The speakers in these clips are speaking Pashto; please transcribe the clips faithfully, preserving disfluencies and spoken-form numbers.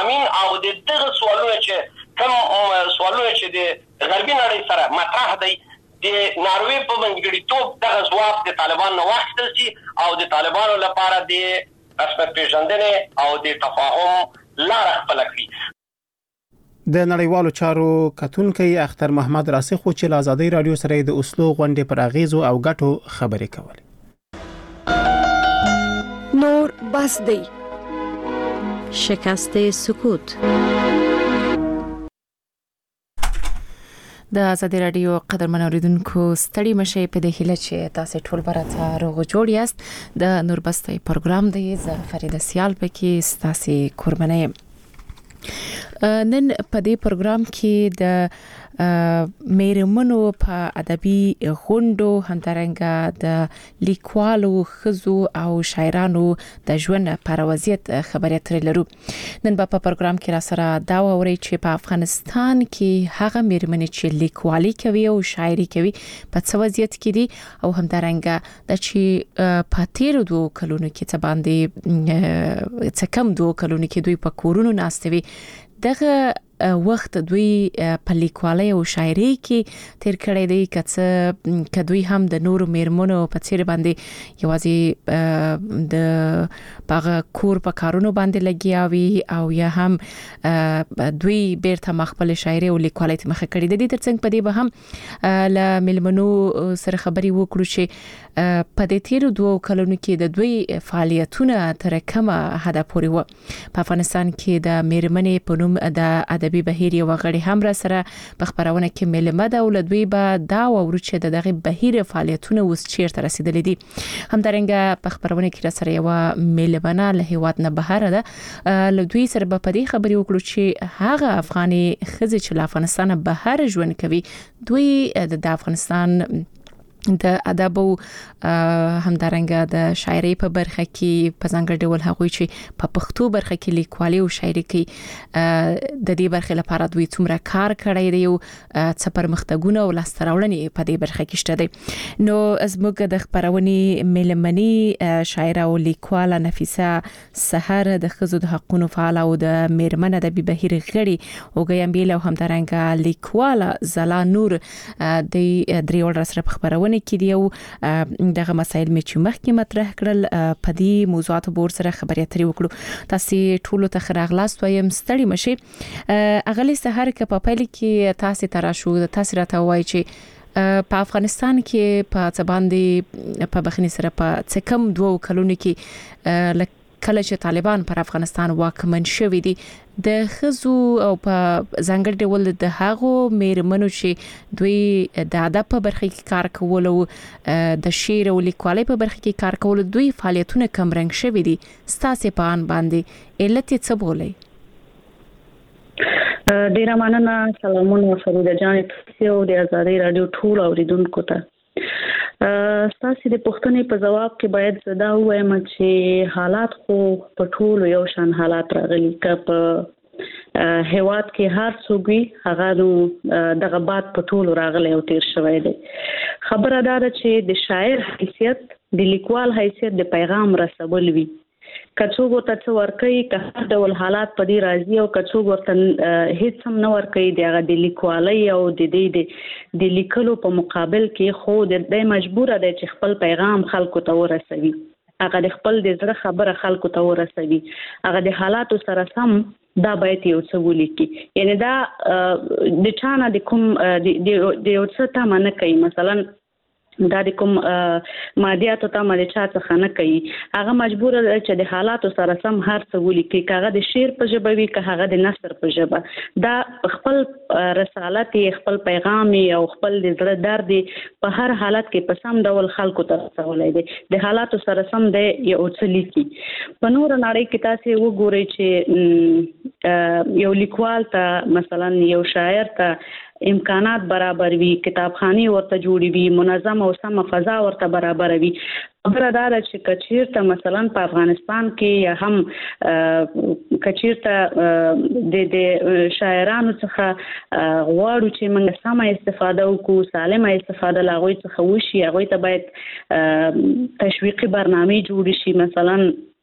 مضامین او د دغه سوالونه چې کوم سوالونه چې د غربي نړۍ سره مطرح دي د ناروې په منځګړیتوب دغه ځواب د طالبان نه واخیستل شي او د طالبانو لپاره د رسمیت پېژندنې او د تفاهم لاره خپله کړي. د نړیوالو چارو کتونکي اختر محمد راسخ چې له ازادي رادیو سره د اوسلو غونډې پر اغیزو او ګټو خبرې کولې. نور بس دی شکست سکوت. د ازادي رادیو قدرمن اوریدونکو ستړي مشه په دې هیله چې تاسو ټول برته روغ جوړ یاست. د نور بس دی پروګرام دی ز فرید سیال پکې ستاسو قرباني. نن په دې پروګرام کې د میرمنو په ادبي غونډو همدارنګه د لیکوالو خزو او شاعرانو د ژوند پر وضعیت خبرې اترې لرو. نن په پروګرام کې را سره دا ووري چې په افغانستان کې هغه میرمنې چې لیکوالي کوي او شاعري کوي په څه وضعیت کې دي او همدارنګه د چې په تیر دوه کلونو کې څه باندې څه کم دوه کلونو کې دوی په کورونو ناستوي. دغه وخت دوی په لیکوالۍ او شاعرۍ کې تیر کړی دی که که دوی هم د نورو میرمنو په څیر باندې یوازې د هغه کور په کارونو باندې لګیا وي او یا هم دوی بیرته مخبل شاعرۍ او لیکوالۍ ته مخه کړی دی. ترڅنګ په دې به هم له میلمنو سره خبرې وکړو چې په دې تیر دوه کلونو کې د دوی فعالیتونه تر کومه حده پورې و. په افغانستان کې د میرمنې په نوم د ادبي بهیر یو غړي هم را سره په خبرونه کې ملمه ده او لدوی به دا ووري چې دغه بهیر فعالیتونه اوس چیرته رسیدلې دي. همدارنګه په خبرونه کې را سره یو ملمنه له هیواد نه بهر ده لدوی سره په دې خبرې وکړو چې هغه افغاني خزې چې له افغانستان بهر ژوند کوي دوی د افغانستان د ادب او همدارنګه د شاعرۍ په برخه کې په ځانګړي ډول هغوی چې په پښتو برخه کې لیکوالي او شاعري کوي د دې برخې لپاره دوی څومره کار کړی دی او څه پرمختګونه او لاسته راوړنې په دې برخه کې شته دي. نو زموږ د خبرونې ملمني شاعره او لیکواله نفیسه سحر د ښځو د حقوقو فعال او د میرمن ادبي بهیر غړي او ګیمبیل او همدارنګه لیکواله زلا نور د دریوړ سره خبرونه کې دی او دغه مسایل می چې مخکې مطرح کړل په دې موضوعاتو بور سره خبرې اترې وکړو. تاسو ټول ته خراغلاست وایم ستړي مشي. اغلی سحر ک په پایل کې تاسو تراشو تاسو راته وایي چې په افغانستان کې په څه باندې په بخنی سره په څه کم دوه کلونو کې کله چې طالبان پر افغانستان واکمن شوي دي د خزو او په ځانګړي ډول د هغو میرمنو چې دوی د ادب په برخه کې کار کول او د شعر او لیکوالۍ په برخه کې کار کول دوی فعالیتونه کم رنګ شوي دي. ستاسو په ان باندې علت څه بولئ؟ ډیره مننه. سلامونه فریده جان تاسو د ازادي رادیو ټول اوریدونکو ته. ستاسو د پوښتنې په جواب کې باید زدا وایم چې حالات خو په ټولو یو شان حالات راغلي. که په هیواد کې هر څوک وي هغه نو دغه باد په ټولو راغلی او تیر شوی دی. خبره دا ده چې د شاعر حیثیت د لیکوال حیثیت د پیغام رسول وي. کڅو ورته څو ورکي که هر ډول حالات په دې راځي او کڅو ورته هیڅ هم نه ورکي دغه د لیکوالۍ او د دې د لیکلو په مقابل کې خو د مجبور دی چې خپل پیغام خلکو ته ورسوي. هغه د خپل د زړه خبره خلکو ته ورسوي. هغه د حالاتو سره سم دا باید یو څه ولیکي. یعنی دا د چانه د کوم د یو څه تمه نه کوي. مثلا دا د کوم مادیاتو ته مده چا څخه نه کوي. هغه مجبور دی چې د حالاتو سره سم هر څه ولیکي. هغه د شعر په ژبه وي که هغه د نثر په ژبه. دا خپل رسالت خپل پیغام او خپل د زړه درد په هر حالت کې په سم ډول خلکو ته رسولای دی. د حالاتو سره سم دی یو څه لیکي. په نور نړۍ کې تاسو وګورئ چې یو لیکوال ته مثلا یو شاعر ته امکانات برابر وي، کتابخانه ورته جوړي وي، منظم او سم فضا ورته برابر وي. خبره دا ده چې کچیرته مثلا په افغانستان کې یا هم کچیرته د د شاعرانو څخه غواړو چې موږ سمه استفاده وکړو، سالمه استفاده لاغوي څخه وشي، هغه ته باید تشویقي برنامه جوړ شي. مثلا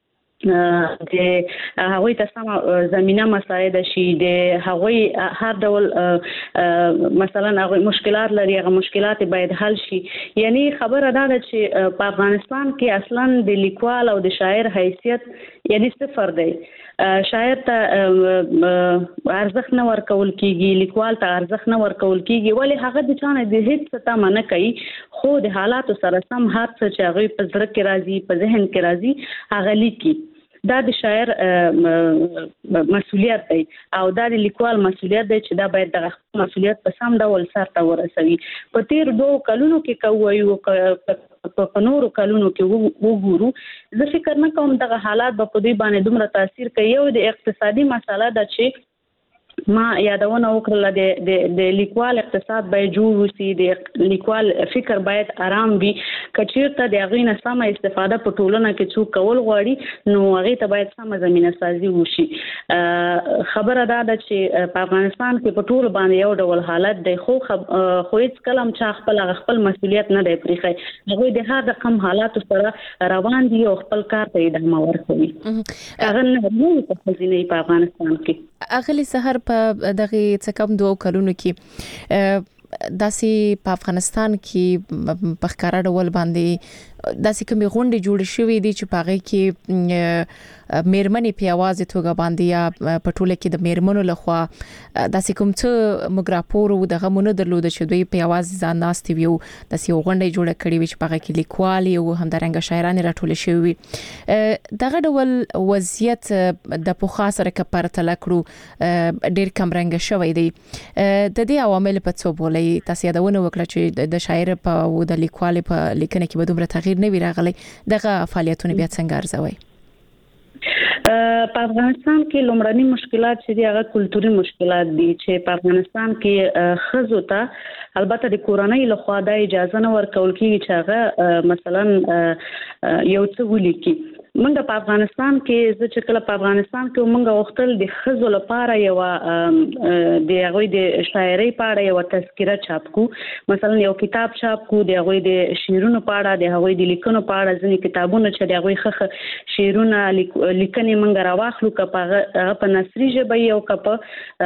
د هغوی ته سم زمينه مساعده شي د هغوی هر ډول مثلا هغوی مشکلات لري هغه مشکلات باید حل شي یعنی خبره دا ده چې په افغانستان کې اصلا د لیکوال او د شاعر حیثیت یعنی صفر دی شاعر ته ارزښت نه ورکول کیږي لیکوال ته ارزښت نه ورکول کیږي ولی هغه د چانه د هیڅ څه نه کوي خو د حالاتو سره سم هر څه چې هغه په زړه کې راځي په ذهن کې راځي هغه لیکي دا د شاعر مسؤلیت دی او دا د لیکوال مسؤلیت دی چې دا باید د مسؤلیت په سم ډول سرته ورسوي په تیر دوه کلونو کې کوي په نورو کلونو کې وګورو زه فکر نه کوم دغه حالات به په دې باندې دومره تاثیر کوي یو د اقتصادي مسله ده چې ما یادونه وکړه د د د لیکوال اقتصاد باید جوړ وسی د لیکوال فکر باید آرام وي کچیرته د غوینه سمه استفاده په ټولنه کې څوک کول غواړي نو هغه ته باید سمه زمينه سازي وشي خبره دا ده چې په افغانستان کې په ټول باندې یو ډول حالت دی خو خو هیڅ کلم چا خپل خپل مسؤلیت نه دی پرېخي هغه د هر رقم حالات سره روان دي او خپل کار ته ادامه ورکوي هغه نه نو په خزینه په افغانستان کې اغلی سحر په دغه څه کم دوه کلونو کې داسې په افغانستان کې په ښکارا ډول باندې داسې کومې غونډې جوړې شوې دي چې په هغه کې میرمنې په आवाज توګه باندې یا په ټوله کې د میرمنو لخوا داسې کوم څه مګراپور او دغه مونږ درلود چې دوی په आवाज ځان ناستي وي داسې غونډې جوړه کړې وي چې په هغه کې لیکوالي او همدارنګه شاعران راټول شوي دغه ډول وضعیت د پوخا سره کپارته لکړو ډېر کم رنګ شوی دی د دې عوامل په څو بولې تاسو یادونه وکړه چې د شاعر په او د لیکوال په لیکنه کې به دومره تغییر نه وی راغلی دغه فعالیتونه بیا څنګه ارزوي په افغانستان کې لومړني مشکلات چې دي هغه کلتوري مشکلات دي چې په افغانستان کې خزو ته البته د کورنۍ له خوا د اجازه نه ورکول کیږي چې هغه مثلا یو څه ولیکي منګه په افغانستان کې زه چې کله په افغانستان کې منګه وختل د خزو لپاره یو د هغه د شاعرۍ په اړه یو تذکره چاپ کو مثلا یو کتاب چاپ کو د هغه د شعرونو په اړه د هغه د لیکنو په اړه ځینې کتابونه چې د هغه خخ شعرونه لیکنې منګه راوخلو کپه په نثري ژبه یو کپه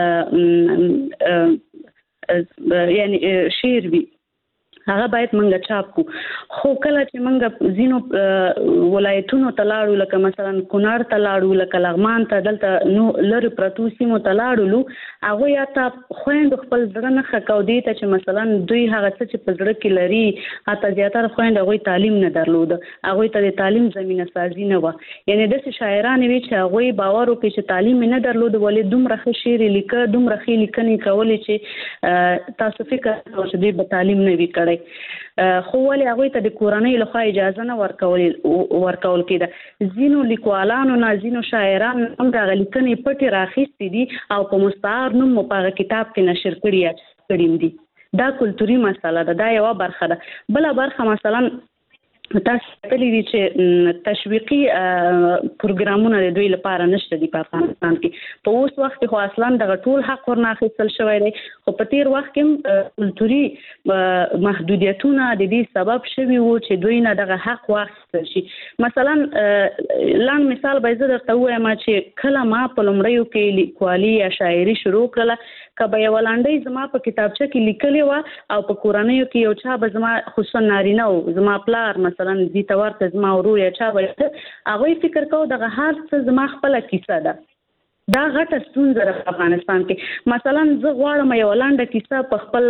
یعنی شعر وی هغه باید منګه چاپ کو خو کله چې منګه زینو ولایتونو تلاړو لکه مثلا کونړ تلاړو لکه لغمان ته دلته نو لری پرتو سیمو تلاړو هغه یا ته خويند خپل ځړه نه خکاو دي ته چې مثلا دوی هغه څه چې په ځړه کې لري حتی زیاتره خويند هغه تعلیم نه درلود هغه ته د تعلیم زمينه سازي نه و یعنی د شاعران وی چې هغه باور وکړي چې تعلیم نه درلود ولې دومره ښه شعر لیکه دومره ښه لیکنې کولې چې تاسو فکر کوئ چې دوی به تعلیم نه وی کړی خو ولې هغه ته د کورنۍ لخوا اجازه نه ورکول ورکول کېده زینو لیکوالانو نه زینو شاعران هم د لیکنې پټي راخېستې دي او په مستعار نوم په کتاب کې نشر کړي کړي دي دا کلتوري مسله ده دا یو برخه ده بل برخه مثلا تاسو ته لري چې تشویقي پروګرامونه د دوی لپاره نشته دي په افغانستان کې په اوس وخت کې خو اصلا د ټول حق ورنه اخیستل شوی دی خو په تیر وخت کې کلتوري محدودیتونه د دې سبب شوي وو چې دوی نه دغه حق واخیستل شي مثلا لاند مثال به زه درته وایم چې کله ما په لومړیو کې لیکوالي یا شاعري شروع کړله کبه یو لاندې زما په کتابچه کې لیکلې و او په کورنۍ کې یو چا به زما خصوصا نارینه او زما پلار مثلا دې تورته زما ورور یا چا به هغه فکر کو دغه هر څه زما خپل کیسه ده دا غټه ستونزه په افغانستان کې مثلا زه غواړم یو لاندې کیسه په خپل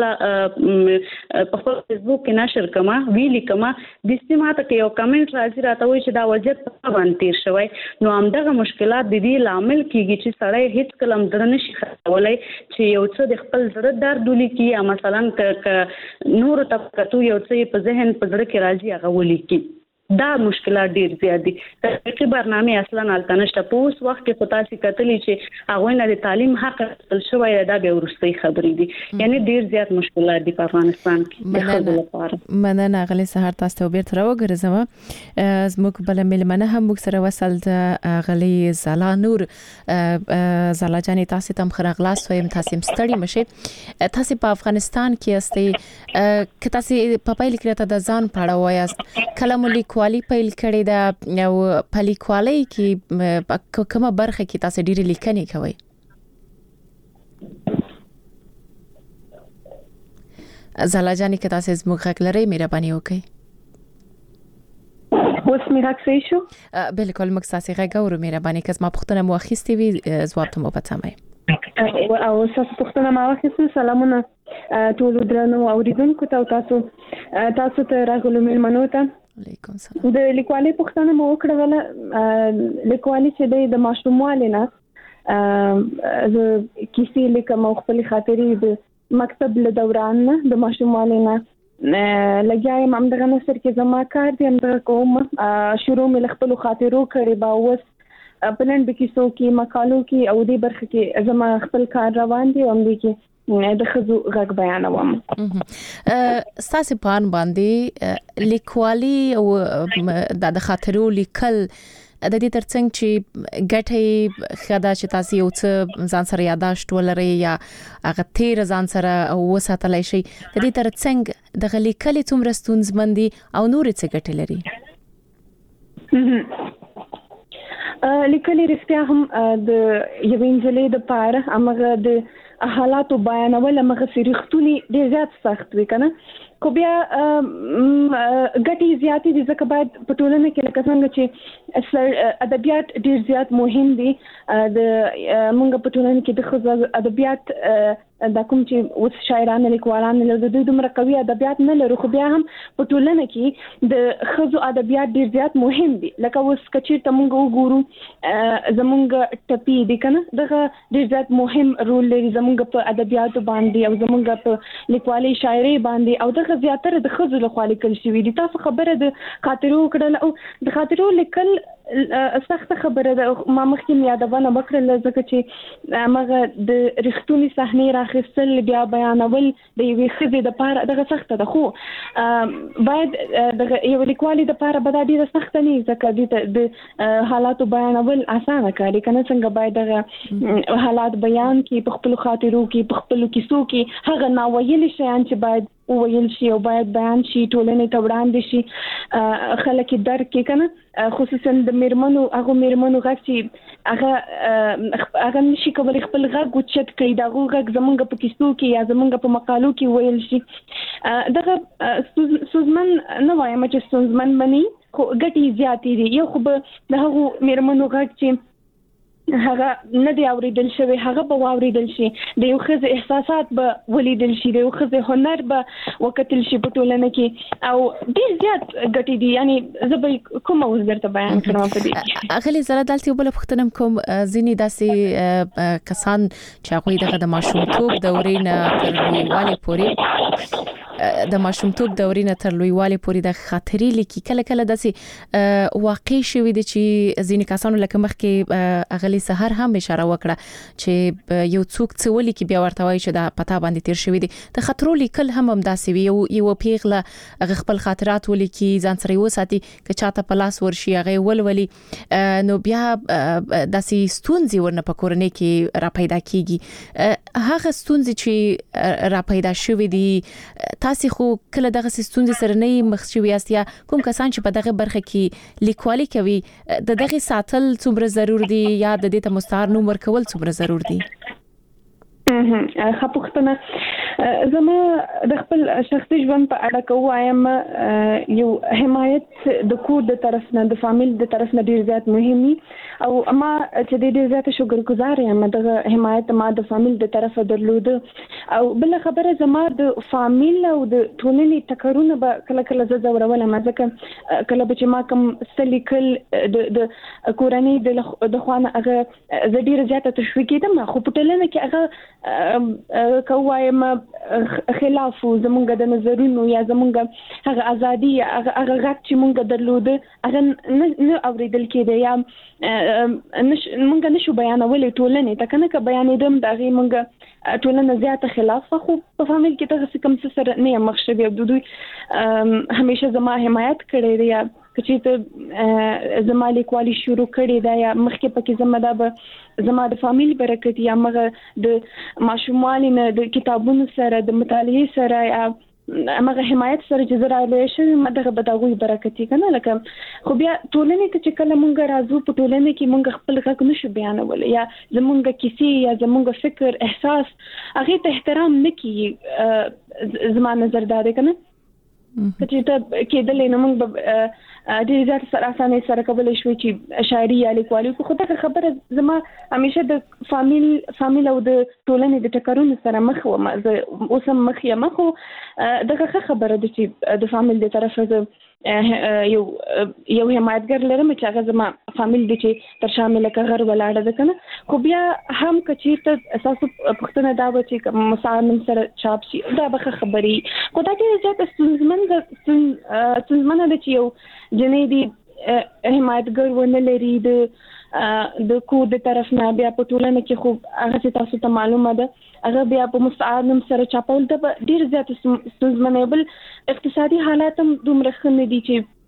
په خپل فیسبوک کې نشر کما ویلي کما د سیماته کې یو کمنټ راځي راته وایي چې دا وضعیت په باندې تیر شوی نو همدغه مشکلات د دې لامل کیږي چې سړی هیڅ کلم در نشي خولای چې یو څه د خپل زړه درد ولیکي یا مثلا ک نور طبقاتو یو څه په ذهن په زړه کې راځي هغه ولیکي دا مشکلات ډیر زیات دي تحقیقي برنامه اصلا التنشته په اوس وخت کې پتاسي کتلې چې هغه نه د تعلیم حق تل شوی دا به ورستي خبرې دي یعنی ډیر زیات مشکلات دي په افغانستان کې د خلکو لپاره مننه غلي سحر تاسو ته بیرته راوګرځم زموږ بل ملمنه هم موږ سره وصل د غلي زلا نور زلا جانې تاسو تم خرغلاس وایم تاسو مستړی مشه تاسو په افغانستان کې استئ ک تاسو په پایل کې ته د ځان پاړه وایاست کلم لیک لیکوالي پیل کړې ده او په لیکوالۍ کې کومه برخه کې تاسو ډېری لیکنې کوئ؟ زالا جانې که تاسو زموږ غږ لرئ مهرباني وکړئ. اوس مې غږ صحیح شو؟ بالکل موږ تاسو غږ اورو. مهرباني که زما پوښتنه مو اخیستې وي ځواب ته مو پاتمه. او تاسو پوښتنه ما واخیسته. سلامونه ټول درنو اوریدونکو ته او تاسو تاسو ته راغلو مېلمنو ته. علیکم سلام. د لیکوالۍ پوښتنه مو وکړه. لیکوالي چې د ماشوموالي نه زه کیسې لیکم او خپل خاطرې د مکتب له دوران نه د ماشوموالي نه لګیا یم. همدغه نثر کې زما کار دی، همدغه کوم. شروع مې له خپلو خاطرو کړې به، اوس په لنډو کیسو کې مقالو کې او دې برخه کې زما خپل کار روان دی او همدې کې د ښځو غږ بیانوم. ستاسو په اړه باندې لیکوالي او د خاطرو لیکل د دې ترڅنګ چې ګټه خدا چې تاسو یو څه ځان سره یاداشت ولرئ یا هغه تیر ځان سره وساتلای شي، د دې ترڅنګ د لیکل څومره ستونزمندي او نور څه ګټه لري؟ لیکل رښتیا هم د یوې نجلۍ د پاره هغه د حالاتو بیانول هغه سریختونی ډیر زیات سخت وي کنه، خو بیا ګټې زیاتې دي ځکه باید په ټولنه کې لکه څنګه چې ادبیات ډیر زیات مهم دي. د موږ په ټولنه کې د ښځو ادبیات دا کوم چې اوس شاعران لیکوالان له دوی دومره قوي ادبیات نه لرو، خو بیا هم په ټولنه کې د ښځو ادبیات ډیر زیات مهم دي. لکه اوس کچېرته موږ وګورو زموږ ټپي دي کنه، دغه ډیر زیات مهم رول لري زموږ په ادبیاتو باندې او زموږ په لیکوالۍ شاعرۍ باندې، او دغه زیاتره د ښځو لخوا لیکل شوي دي. تاسو خبره د خاطرو وکړل او د خاطرو لیکل سخت خبره ده. ما مخکې یادونه وکړل ځکه چې هغه د رښتونی صحنې راخیستل بیا بیانول د یوې ښځې د پاره دغه سخت ده، خو باید د یو لیکوالۍ د پاره به دا ډیره سخت نه ځکه د حالاتو بیانول اسانه کاری کنه. څنګه باید دغه حالات بیان کی په خپل خاطرو کې په خپل کیسو کې هغه ناویل شیان چې باید ویل شي او باید بیان شي ټولنې ته وړاندې شي خلک درک کې کنه، خصوصا د میرمنو هغه میرمنو غږ چې هغه هغه نشي کولای خپل غږ اوچت کړي، دا غږ زمونږ په کیسو کې یا زمونږ په مقالو کې ویل شي. دغه سوزمن نه وایم چې سوزمن مني، خو ګټې زیاتې دي. یو خو به د هغه میرمنو غږ چې هغه نه دی اوریدل شوی هغه به واوریدل شي، د یو ښځې احساسات به ولیدل شي، د یو ښځې هنر به وکتل شي په ټولنه کې، او ډیر زیات ګټې دي. یعنی زه به کومه اوس درته بیان کړم په دې کې. اغلی زړه دلته بل پختنم کوم ځینې داسې کسان چې هغه دغه د ماشومتوب دورې نه تر لویوالي پورې د ماشومتوب دورې نه تر لویوالي پورې د خاطرې لیکي، کله کله داسې واقع شوی دي چې ځینې کسانو لکه مخکې اغلی سحر هم اشاره وکړه چې یو څوک څه ولیکي بیا ورته وایي چې دا پتا باندې تیر شوی دي. د خاطرو لیکل هم هم داسې وي، یو یو پیغله هغه خپل خاطرات ولیکي ځان سره وساتي که چاته په لاس ورشي هغه ولولي، نو بیا داسې ستونزې ورنه په کورنۍ کې را پیدا کیږي. هغه ستونزې چې را پیدا شوې دي تاسو خو کله دغه ستونزې سره نه مخ شوي یاست یا کوم کسان چې په دغه برخه کې لیکوالي کوي د دغه ساتل څومره ضرور دي یا د دې ته مستعار نوم ورکول څومره ضرور دي؟ ښه پوښتنه. زما د خپل شخصي ژوند په اړه کوم یو حمایت د کور د طرف نه د فامیل د طرف نه ډیر زیات مهمي، او ما چې ډیر زیات شکرګزار یم دغه حمایت ما د فامیل د طرفه درلود. او بل خبره زما د فامیل او د ټولنې ټکرونه به کله کله زه ځورولم، ځکه کله به چې ما کوم سلیکل د کورنۍ د خوانه هغه زه ډیر زیات تشویق کېدم، خو په ټولنه کې هغه کووایم خلاف زمونږ د نظرونو یا زمونږ هغه ازادي هغه هغه غږ چې مونږ درلوده هغه نه اوریدل کېده یا مونږ نشو بیانولې ټولنې ته کنه که بیانېدم د هغې مونږ ټولنه زیاته خلاف، خو په فامیل کې دغسې کوم څه سره نه یم مخ شوې او دوی همیشه زما حمایت کړی دی. یا چې ته زما لیکوالي شروع کړې ده یا مخکې پکې زما دا به زما د فامیل برکت یا مغه د ماشوموالي نه د کتابونو سره د مطالعې سره یا امغه حمایت سره چې زراله شي مدغه بداوی برکتی کنه لکه خو بیا ټولنې ته چې کله مونږ راځو په ټولنې کې مونږ خپل غږ نشو بیانول یا زمونږ کیسې یا زمونږ فکر احساس هغه ته احترام نکي زما نظر دا دی کنه چې ته کېدلې نو مونږ د زیات سره اسانه سره کولای شو چې شاعري یا لیکوالي خو دا خبره زما همیشه د فامیل فامیل او د ټولنې د ټکرونو سره مخ وم اوس هم مخ یم خو دغه خبره د چې د فامیل د طرفه یو یو حمایتګر لرم چې هغه زما فامیل د چې تر شامل کغر ولاړه ده کنه خو بیا هم کچیرته اساسو پښتنه دا و چې مسالم سره چاپ شي دا به خبري خو دا کې چې ستونزمن ستونزمن د چې یو جنې دی حمایتګر ونه لري د د کو د طرف نه بیا په ټولنه کې خو هغه چې تاسو ته معلومه ده هغه بیا په مستعارم سره چاپول د ډیر زیات ستونزمن بل اقتصادي حالات هم دومره ښه نه دي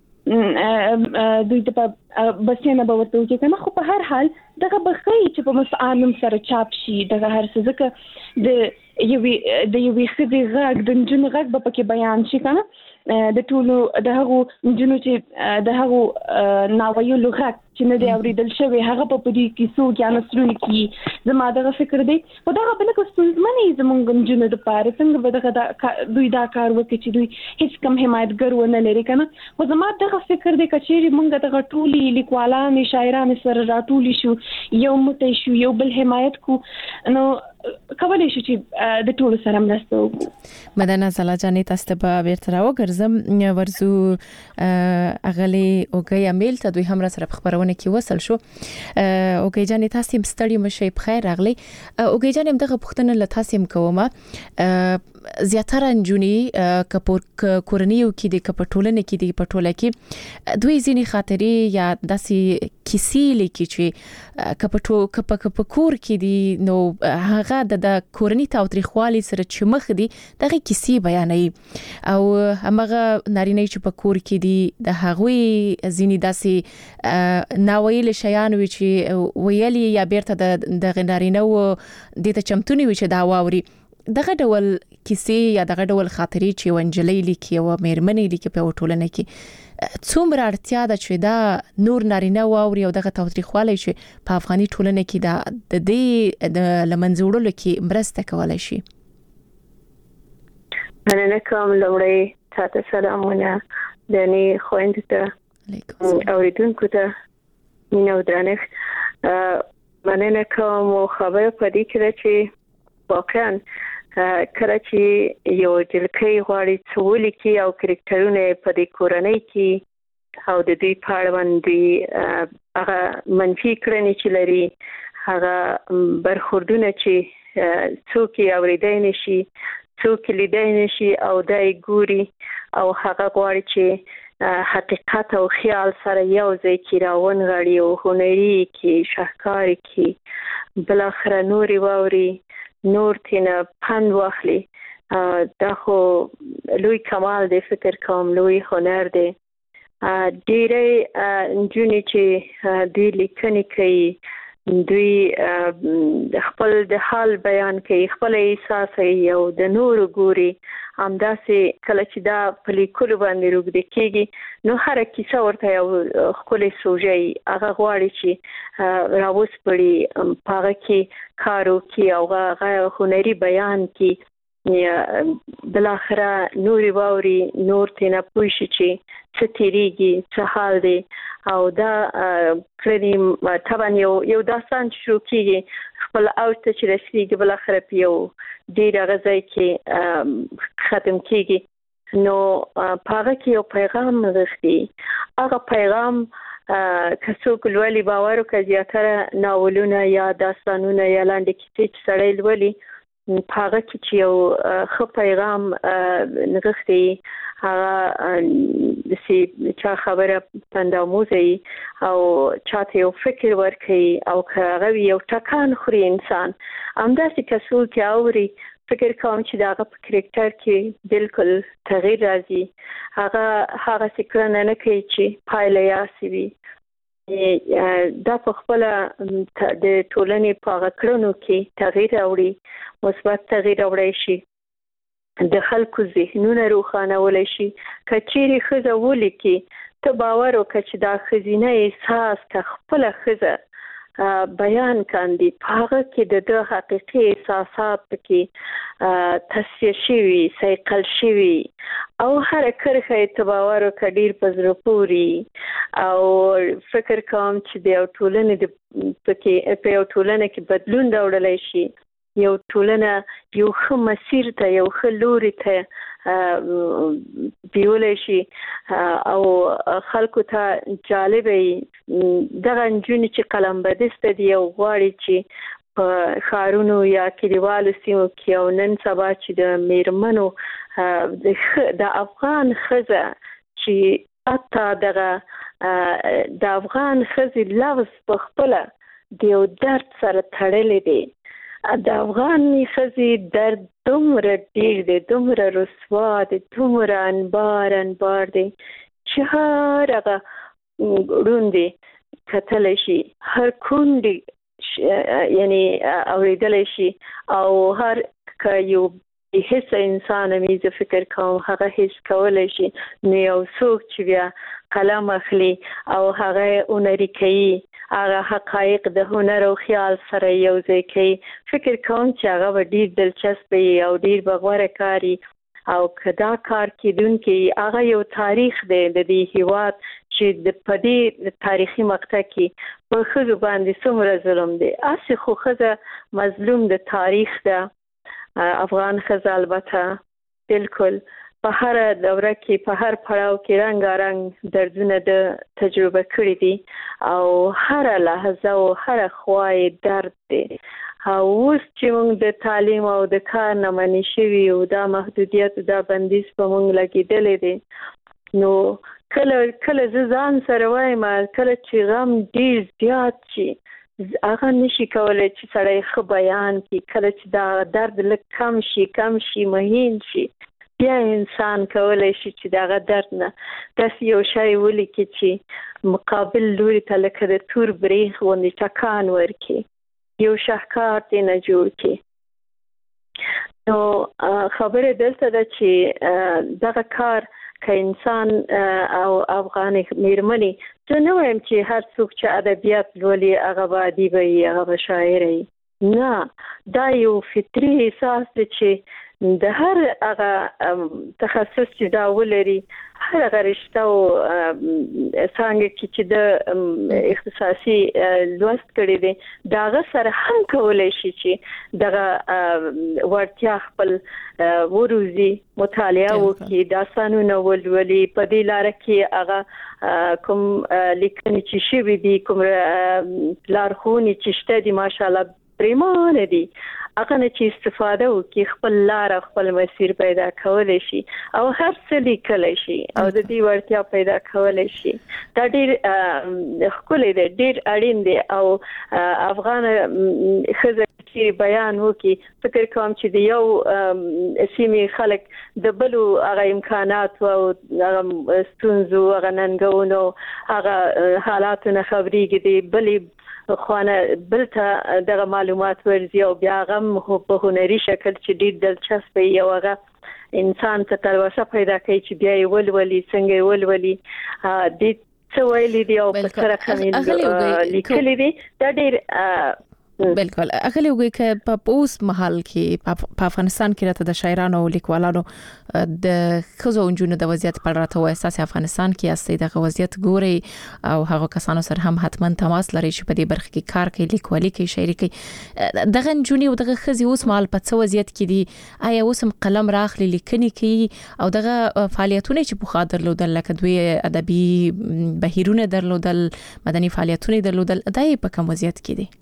چې دوی ته بسنه به ورته وکړي کنه خو په هر حال دغه بخی چې په مستعارم سره چاپ شي دغه هر څه ځکه د یوې د یوې خدي غږ د جن غږ به پکې بیان شي کنه د ټولو د هغو جنو چې د هغو ناویو لغت چې نه دی اوریدل شوی هغه په دې کې څو کې انسرونه کې زما دغه فکر دی او دغه بل څه ستونزمنې زمونږ جنو د پاره څنګه به دغه دوی دا کار وکړي چې دوی هیڅ کم حمایتګر ونه لري کنه خو زما دغه فکر دی چې مونږ دغه ټولي لیکوالان شاعران سره راټولي شو یو متې شو یو بل حمایت کو نو کولای شو چې د ټولو سره مرسته وکړو. مدنه زلا جانې تاسو ته بیرته راوګرځم ورزو اغلی اوګي امیل ته دوی هم را سره خبرونه کې وصل شو. اوګي جانې تاسو هم ستړي مشي په خیر راغلي. اوګي جانې دغه پوښتنه له تاسو هم کومه زیاتره انجونی کپور کورنیو کې د کپټولنې کې د پټوله کې دوی ځینی خاطرې یا داسې کیسې لیکي چې کپټو کپ کپ کور کې دي نو هغه د کورنی تاوتریخوالي سره چې مخ دي دغه کیسې بیانوي او هغه نارینه چې په کور کې دي د هغوی ځینی داسې ناویل شیان وي چې ویلي یا بیرته د نارینه و د ته چمتونی وي چې دا واوري دغه ډول کیسې یا دغه ډول خاطرې چې ونجلې لیکي او مېرمنې لیکي په ټولنه کې څومره اړتیا ده چې دا نور نارینه واوري او دغه تاوتریخوالی چې په افغاني ټولنه کې دا د دې د لمنځوړلو کې مرسته کولای شي. مننه کوم لومړی تاسو سلامونه دني خويندې ته اوریدونکو ته مینه او درنښت مننه کوم خبره پدې کې چې واقعا کله چې یو جلکې غواړي څولې کې او کریکټرونه په دې کورنۍ کې او د دې په باندې هغه منفي کړنې چې لري هغه برخوردونه چې څوک یې اوریدای نشي څوک لیدای نشي او دای ګوري او هغه غواړي چې حقیقت او خیال سره یو ځای کې راون غړي او هنري کې شاهکاري کې بل اخر نوري ووري نور تینا پند واخلي دا خو لوی کمال دی فکر کوم لوی هنر دی ډیره جونی چې دی لیکنې کوي دوی خپل د حال بیان کوي خپل احساس یو د نور ګوري همداسې کله چې دا په لیکلو باندې روږدي کېږي نو هر کیسه ورته یو خپل سوژې هغه غواړي چې راوس پړي پاره کې کارو کې او هغه هنري بیان کې بل اخره نوري واوري نور تینا پوه شي چې څه تیریږي څه حال دی او دا کړي طبعا یو یو داستان شروع کیږي خپل اوت چې رسیږي بل اخره پیو ډیر غځای کې ختم کیږي نو پاره کې یو پیغام نغښتي هغه پیغام کڅوک لولي باور او زیاتره ناولونه یا داستانونه یا لاندې کیسې چې سړی لولي پاره کې چې یو خو پیغام نغښتي هغه چې چا خبره پنداموزي او چاته یو فکر ورکي او هغه یو ټکان خوري انسان همداسې کسو کې اوري فکر کوم چې دا په کریکټر کې بالکل تغییر راځي هغه هغه څه نه کوي چې پایله یې وي دا په خپل د ټولنې په غکړنو کې تغییر راوړي مثبت تغییر راوړي شي د خلکو ذهنونه روښانولای شي. کچېری خزه ولیکي ته باور وکړه چې دا خزینه احساس کا خپل خزه بیان کاندي، هغه کې د د حقیقي احساسات کې تصفیه شوي، سیقل شوي او هر کرخه ته باور وکړه ډیر په زړه پوري او فکر کوم چې د یو ټولنې د پکې په یو ټولنه کې بدلون راوړلی شي، یو ټولنه یو ښه مسیر ته، یو ښه لوري ته بیولای شي او خلکو ته جالب وي. دغه نجونې چې قلم بدسته دي او غواړي چې په ښارونو یا کلیوالو سیمو کې او نن سبا چې د میرمنو د افغان ښځه چې حتی دغه د افغان ښځې لفظ په خپله د یو درد سره تړلی دی. د افغاني ښځې درد دومره ډېر دی، دومره رسوا دی، دومره انبار انبار دی چې هر هغه ړوند دی کتلی شي، هر کونډ یعنی اورېدلی شي او هر که یو هیڅ انسان مې زه فکر کوم هغه هیڅ کولی شي. نو یو څوک چې بیا قلم اخلي او هغه هنري کوي، هغه حقایق د هنر او خیال سره یو ځای کوي، فکر کوم چې هغه به ډیر دلچسپ وي او ډیر به غوره کاري. او که دا کار کیدونکي هغه یو تاریخ دی د دې هیواد چې د پدې تاریخي مقطع کې په ښځو باندې څومره ظلم دی. اسې خو ښځه مظلوم د تاریخ ده، افغان ښځه البته بالکل په هر دوره کې په هر پړاو کې رنګارنګ دردونه د تجربه کړي دي او هر لحظه او هر خوای درد دی. او اوس چې موږ د تعلیم او د کار نه منې شوي او دا محدودیت دا بندیز په موږ لګېدلی دی، نو کله کله زه ځان سره وایم کله چې غم ډیر زیات شي هغه نشي کولی چې سړی ښه بیان کړي، کله چې دا درد لږ کم شي کم شي مهین شي بیا انسان کولی شي چې دغه درد نه داسې یو شی ولیکي چې مقابل لوري ته لکه د تور بریښ غوندې ټکان ورکړي، یو شاهکار دی نه جوړ کړي. نو خبره دلته ده چې دغه کار که انسان او افغاني میرمنې، زه نه وایم چې هر څوک چې ادبیات لولي هغه به ادیب وي، هغه به شاعر وي، نه، دا یو فطري احساس دی چې د هر هغه تخصص چې دا ولري، هر هغه رشته او څانګه کې چې د اختصاصي لوست کړی دی د هغه سره هم کولی شي چې دغه وړتیا خپل وروزي، مطالعه وکړي، داستانونه ولولي، په دې لاره کې هغه کوم لیکنې چې شوي دي، کوم لارښوونې چې شته دي ماشاءالله پریمانه دي، هغه نه چې استفاده وکړي، خپل لار خپل مسیر پیدا کولی شي او هر څه لیکلی شي او د دې وړتیا پیدا کولی شي. دا ډېر ښکلی دی، ډېر اړین دی او افغان ښځه چې بیان وکړي، فکر کوم چې د یو سیمې خلک د بلو هغه امکانات او هغه ستونزو، هغه ننګونو، هغه حالاتو نه خبرېږي، د بلې خوانه بل ته دغه معلومات ورځي او بیا هغه په هنري شکل چې ډېر دلچسپ وي او هغه انسان ته تلوسه پیدا کوي چې بیا یې ولولي، څنګه یې ولولي، دې څه ویلي دي او په څه رقم یې لیکلي دي. دا ډېر بالکل اغلی وګي ک په اوس محل کې په افغانستان کې راته د شاعرانو او لیکوالانو د خزو انجونو د وضعیت په اړه راته اساس افغانستان کې اساسي د وضعیت ګوري او هغه کسانو سره هم حتما تماس لري چې په دې برخه کې کار کوي، لیکوالي کوي، شاعري کوي. دغه انجونی او دغه خزي اوس محل په څه وضعیت کې دي؟ آیا اوس هم قلم راخلي، لیکني کوي او دغه فعالیتونه چې په خاطر لودل لکه دوی ادبي بهیرونه درلودل، مدني فعالیتونه درلودل، دای په کوم وضعیت کې دي؟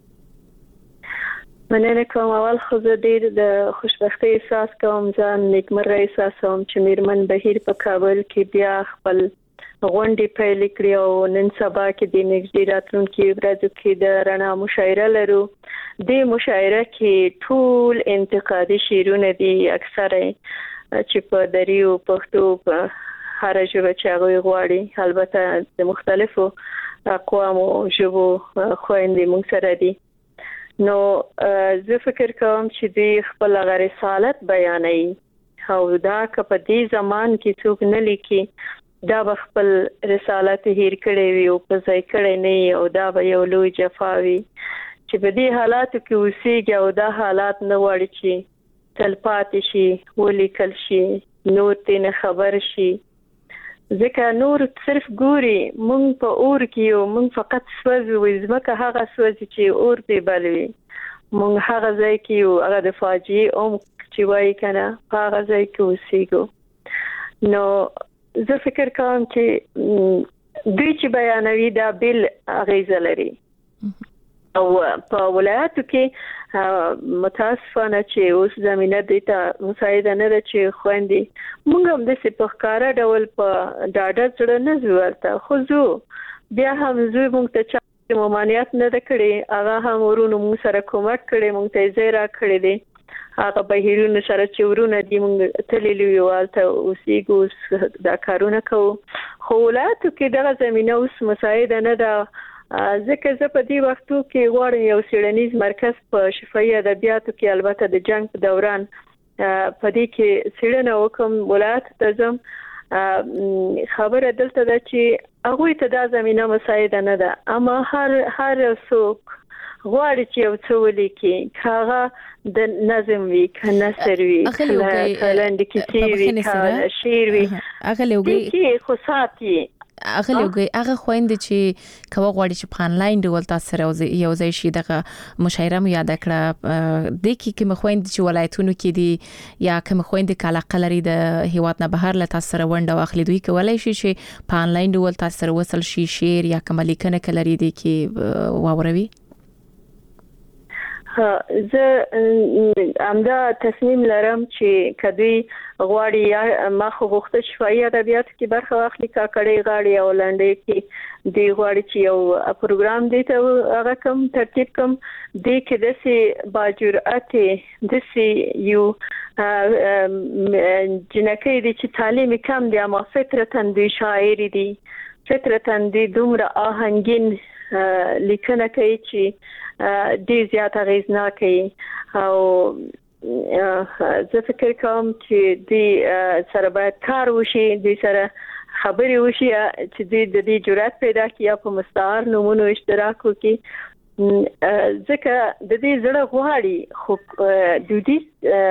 مننه کوم. اول خو زه ډېر د خوشبختۍ احساس کوم، ځان نیکمرغه احساسوم چې میرمن بهیر په کابل کې بیا خپل غونډې پیل کړې او نن سبا کې د نږدې راتلونکي ورځو کې د رڼا مشاعره لرو. د مشاعره کې ټول انتقادي شعرونه دي، اکثره چې په دري او پښتو په هر ژبه چې هغوی غواړي، البته د مختلفو اقوامو ژبو خویندې موږ سره دي. نو زه فکر کوم چې دوی خپل غیر رسالت بیانوي او دا که په دې زمان کې څوک نه لیکي دا خپل رسالت هیر کړي وي او په ځای کړي نه او دا به یو لوی جفاوي چې په دې حالاتو کې اوسېږي او دا حالات نه وړي چې تلپاتې شي ولیکل شي نور تین خبر شي ځکه نور صرف ګوري مونږ په اور کې یو مونږ فقط سوځو وي ځکه هغه سوځي چې اور دی بلوي مونږ هغه ځای کې یو هغه د فاجعه او چې وایي کنه هغه ځای کې اوسېږو نو زه فکر کوم چې دوی چې بیانوي دا بل اغیزه لري او په ولایتو کې متاسفانه چې اوس زمينه د ته مساعده نه ده چې خويندې موږ هم د سپخکارا ډول په ډاډه ځړ نه زورته خو زه بیا هم زه موږ ته چې ممانعت نه کړي هغه هم ورونو موږ سره کومک کړي موږ ته زیرا کړی دي هغه بهیرونو سره چې ورونه دي موږ تللی یوالته اوسېګو دا کارونه کوو خو ولایتو کې دغه زمينه اوس مساعده نه ده ځکه زه په دې وختو کې غواړم یو څېړنیز مرکز په شفاهي ادبیاتو کې البته د جنگ په دوران په دې کې څېړنه وکم ولایت ته ځم خبره دلته ده چې هغه ته دا زمينه مساعده نه ده اما هر هر څوک غواړي چې یو څه ولیکي هغه د نظم وی کنه سروي کلند کیسې وی کله شعر وی هغه لوګي کې خو ساتي هغه لوګي هغه خويند چې کوه غواړي چې په انلاین ډول تاسو سره یو ځای شي دغه مشاعره مو یاد کړه د کی کوم خويند چې ولایتونو کې دي یا کوم خويند کله قلري د هیواد نه بهر له تاسو سره ونده واخلي دوی کولای شي چې په انلاین ډول تاسو سره وصل شي شعر یا کوم لیکنه کلري دي کې واوروي زه امدا تصمیم لرم چې کدی غواړي یا ما خو غوښته شفاهي ادبیات کې برخه واخلي کا کړي غاړي او لنډې کې دی غواړي چې یو پروګرام دی ته هغه کوم ترتیب کوم دی کې د سي باجرأت د سي یو جنکې دي چې تعلیم کم دي اما فطرتن دي شاعر دي فطرتن دي دومره آهنګین لیکنه کوي چې ډیر زیات اغیزناکه او زه فکر کوم چې د سره باید کار وشي د سره خبري وشي چې د دې جرأت پیدا کړي په مستعار نمونو اشتراک وکړي ځکه د دې زړه غواړي خو دودي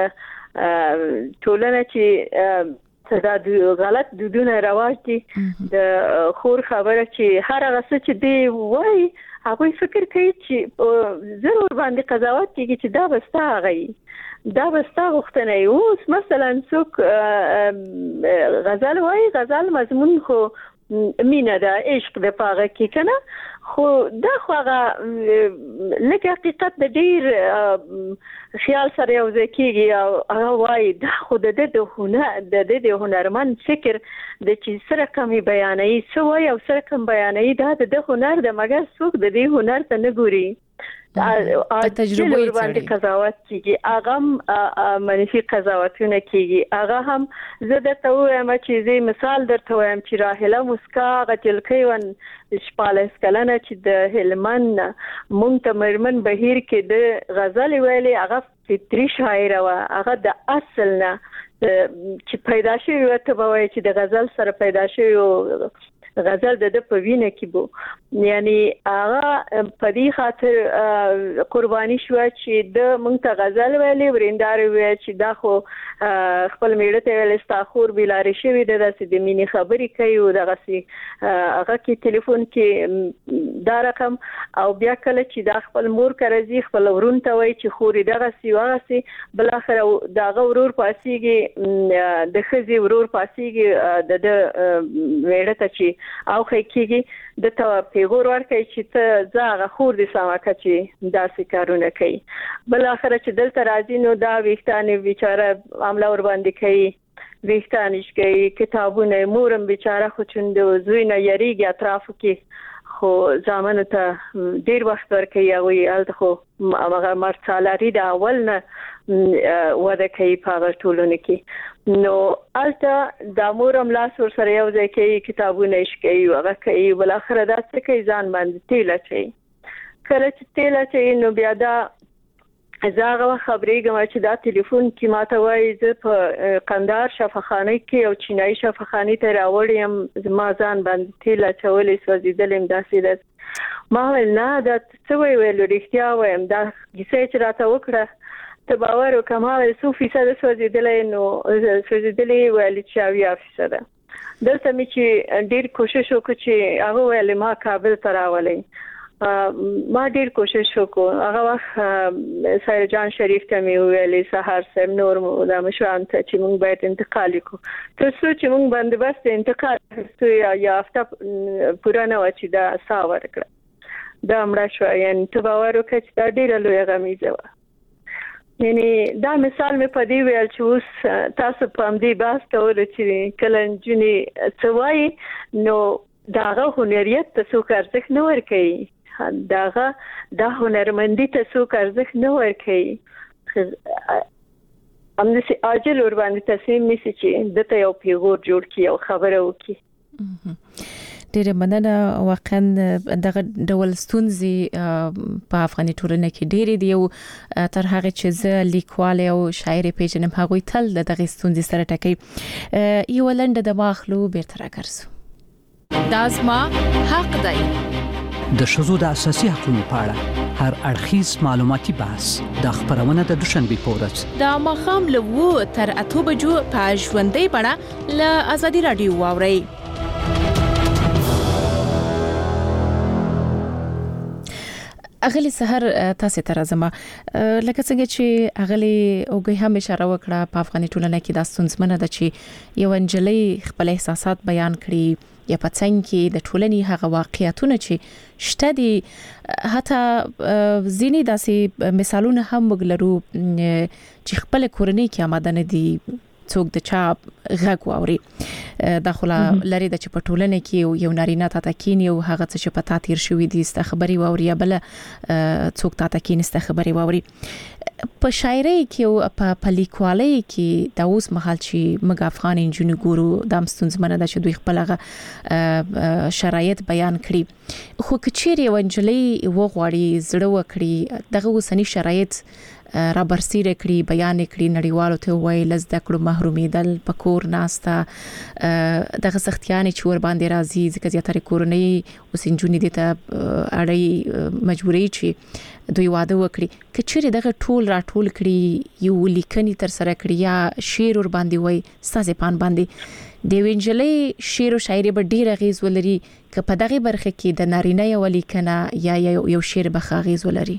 ټولنه چې دا د غلط دودونه رواج دي د خور خبره چې هر هغه څه چې دی وای هغه فکر کوي چې ضرور باندې قضاوت کوي چې دا بستا غي دا بستا غوښتنه اوس مثلا څوک غزل وای غزل مضمون خو مینه ده عشق د پاغه کې کنه خو دا خو هغه لکه حقیقت د ډیر خیال سره یو ځکیږي او هغه وای دا خو د د هنر د د هنرمند فکر د چې سره کمی بیانای سو وای او سره کم بیانای دا د هنر د مګر څوک د دې هنر ته نه ګوري تجربه باندې قضاوت کیږي هغه منفي قضاوتونه کیږي هغه هم زه د ته وایم چې زه مثال درته وایم چې راهله مسکا غتلکې ون شپاله سکلنه چې د هلمند مونږ ته مرمن بهیر کې د غزل ویلي هغه فطري شاعر و هغه د اصل نه چې پیدا شوی و ته وایي چې د غزل سره پیدا شوی غزل د په وینه کې بو یعنی هغه په دې خاطر قرباني شو چې د مونږ ته غزل ویلي ورندار وی چې دا خو خپل میړه ته ویل استاخور بلاره شوی د داسې د مینې خبرې کوي او دغه سي هغه کې ټلیفون کې دا رقم او بیا کله چې دا خپل مور کرزي خپل ورون ته وای چې خوري دغه سی وغه سي بل اخر دغه ورور پاسيږي د خزي ورور پاسيږي د میړه ته چې او خېکيږي د ته پیغور ورکړي چې ته زاغه خور دي سماکه چې داسې کارونه کوي بل اخر چې دلته راځي نو دا ویښتانه بیچاره عمله ور باندې کوي ویښتانش کوي کتابونه مورم بیچاره خو چوند زوی نه یریږي اطراف کې خو ځامن ته ډیر وخت ورکوي او الته خو هغه مرسالاري د اول نه وده کوي په ټولونه کې نو الته د مورم لاس ور سره یو ځای کې کتابونه شکي هغه کوي بل اخر دا څه کوي ځان باندې تیل اچي کله چې تیل اچي نو بیا دا زه هغه خبرېږم چې دا ټلیفون کې ماته وایي زه په قندهار شفاخانه کې یو چینایي شفاخانه ته راوړی یم، زما ځان باندې تیل اچولې سوځېدلې یم داسې ده. ما ویل نه دا څه وایي؟ ویل رښتیا وایم، دا کیسه چې راته وکړه ته باور وکړه. ما ویل څو فیصده سوځېدلی؟ نو سوځېدلې ویل چې اویا فیصده. دلته مې چې ډېر کوشش وکړ چې هغه ویل ما کابل ته راولئ. ما ډیر کوشش وکړ. هغه وخت سایه جان شریف ته مې ویلې سحر سم نور د مشران ته چې موږ باید انتقال وکړو، تر څو چې موږ بندوبست انتقال وکړو یا یافته پوره نه و چې دا سا ورکړه دا مړه شو. یعنی ته باور وکړه چې دا ډیره لویه غمیزه وه. یعنی دا مثال مې په دې ویل چې اوس تاسو په همدې بحث کولو چې کله نجونې څه وایي نو د هغه هنریت ته څوک ارزښت نه ورکوي، داغه د هنرمندي ته څوک ارزښت نه ورکوي. همداسې عاجل ور باندې تصمیم نیسي چې دته یو پیغور جوړ کړي او خبره وکړي. ډیره مننه. واقعا دغه ډول ستونزې په افغاني ټولنه کې ډېرې دي او تر هغه چې زه لیکوال او شاعر پیژنم هغوی تل دغه ستونزې سره ټکي. یو لنډه د ماخلو بیرته راګرځو. دا زما حق دی. د ښځو د اساسي حقوقو په اړه هر اړخیز معلوماتي بحث د خبرونه د دوشنبه په ورځ د ماښام له وو تر اته بجو په ژوندۍ بڼه له ازادي رادیو واورئ. اغلی سحر تاسو ته راځم. لکه څنګه چې اغلی اوګي هم اشاره وکړه په افغاني ټولنه کې د ستونزمنه ده چې یو انجلۍ خپل احساسات بیان کړي یا په څنګه کې د ټولنې هغه واقعیتونه چې شته دي. حتی ځینې داسې مثالونه هم وګلرو چې خپل کورنۍ کې آماده نه دي څوک د چا غږ واوري. دا خو لري د چې په ټولنه کې یو نارینه تا تکین یو هغه څه په تا تیر شوې دي ست خبري واوري بل څوک تا تکین ست خبري واوري. په شاعرۍ کې او په لیکوالۍ کې د اوس مهال چې موږ افغان انجونو ګورو د مستونزمنه د چې دوی خپل هغه شرایط بیان کړي، خو کچېری ونجلې وغواړي زړه وکړي دغه وسنی شرایط را برسیره کړي بیان کړي نړیوالو ته وایي لزده کړو محرومیدل پکور ناستا دغه سختیان چې ور باندې راځي ځکه زیاتره کورنۍ اوس انجونې دي ته اړای مجبوري چې دوی واده وکړي. کچېری دغه ټول را ټول کړي یو لیکنی تر سره کړي یا شعر ور باندې وایي ستاسو پان باندې د وینجلې شعر او شاعري به ډیر غیز ولري که په دغه برخه کې د نارینه یو لیکنه یا یو شعر به غیز ولري.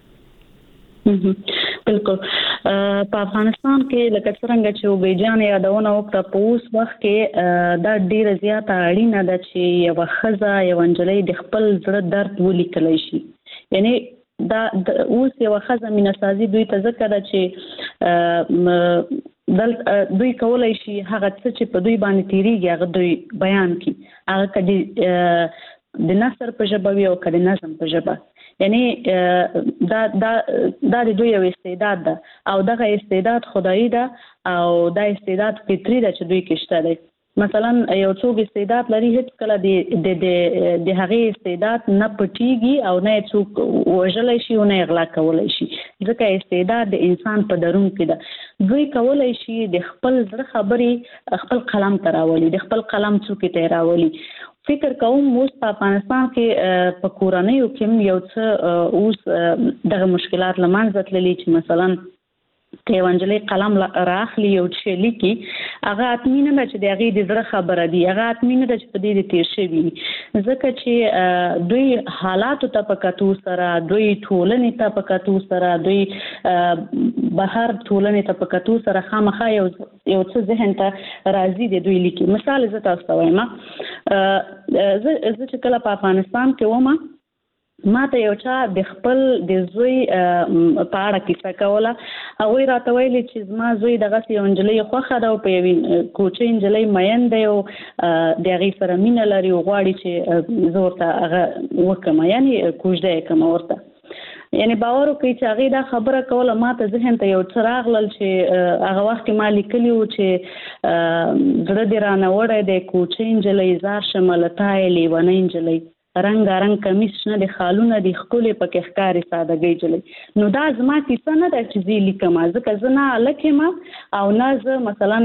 بالکل په افغانستان کې لکه څنګه چې وبېجان یادونه وکړه په اوس وخت کې دا ډیره زیاته اړینه ده چې یو خزه یو انجلۍ د خپل زړه درد ولیکلی شي. یعنی دا اوس یو خزه میناسازي دوی ته ذکر ده چې دل دوی کولای شي هغه څه چې په دوی باندې تیریږي هغه دوی بیان کړي، هغه کدي د نثر په ژبه وي او کدي نظم په ژبه. یعنی دا دا دا د دوی یو استعداد ده او دغه استعداد خدایي ده او دا استعداد فطري ده چې دوی کې شته دی. مثلا یو څوک استعداد لري هیڅ کله د د د هغه استعداد نه پټيږي او نه څوک وژلای شي او نه اغلا کولای شي ځکه استعداد د انسان په درون کې ده. دوی کولای شي د خپل زړه خبرې خپل قلم ته راولي، د خپل قلم څوک ته راولي. فکر کوم اوس په افغانستان کې په کورنیو کې یو څه اوس دغه مشکلات لمانځل تللي چې مثلا ته ونجلې قلم راخلی یو چې لیکي هغه اتمینه نه چې دغه د زړه خبره دی، هغه اتمینه چې په دې تیر شوی ځکه چې دوی حالات ته پکاتو سره دوی ټولنې ته پکاتو سره دوی بهر ټولنې ته پکاتو سره خامخا یو یو څه ذهن ته راځي د دوی لیکي. مثال زه تاسو ته وایم زه چې کله په افغانستان کې ومه ما ته یو چا د خپل د زوی په اړه کیسه کوله. هغوی راته ویلي چې زما زوی دغه یو نجلۍ خوښه ده او په یوې کوچۍ نجلۍ مین دی او د هغې سره مینه لري او غواړي چې زه ورته هغه وکړم، یعنې کوژده یې کړم ورته. یعنی باور وکړئ چې هغې دا خبره کوله ما ته ذهن ته یو څه راغلل چې هغه وخت کې ما لیکلي وو چې زړه دې رانه وړی دی کوچۍ نجلۍ زار شمه له تا یې لیونۍ نجلۍ. رنگ رنگ کمیس نه د خالونه د خپل پکې ښکاری سادهګي جلې نو دا زما کیسه نه ده چې زی لیکم ځکه زه نه لکم او نه زه مثلا